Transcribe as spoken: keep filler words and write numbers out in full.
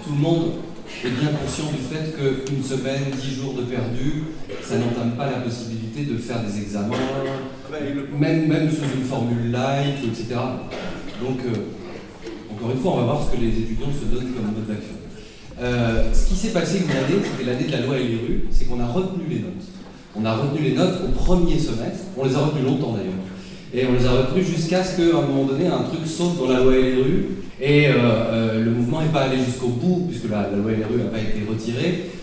tout le monde est bien conscient du fait qu'une semaine, dix jours de perdu, ça n'entame pas la possibilité de faire des examens, même, même sous une formule light, et cetera. Donc, euh, encore une fois, on va voir ce que les étudiants se donnent comme mode d'action. Euh, ce qui s'est passé une année, c'était l'année de la loi L R U, c'est qu'on a retenu les notes. On a retenu les notes au premier semestre, on les a retenues longtemps d'ailleurs. Et on les a retenues jusqu'à ce qu'à un moment donné, un truc saute dans la loi L R U, et euh, euh, le mouvement n'est pas allé jusqu'au bout, puisque la, la loi L R U n'a pas été retirée,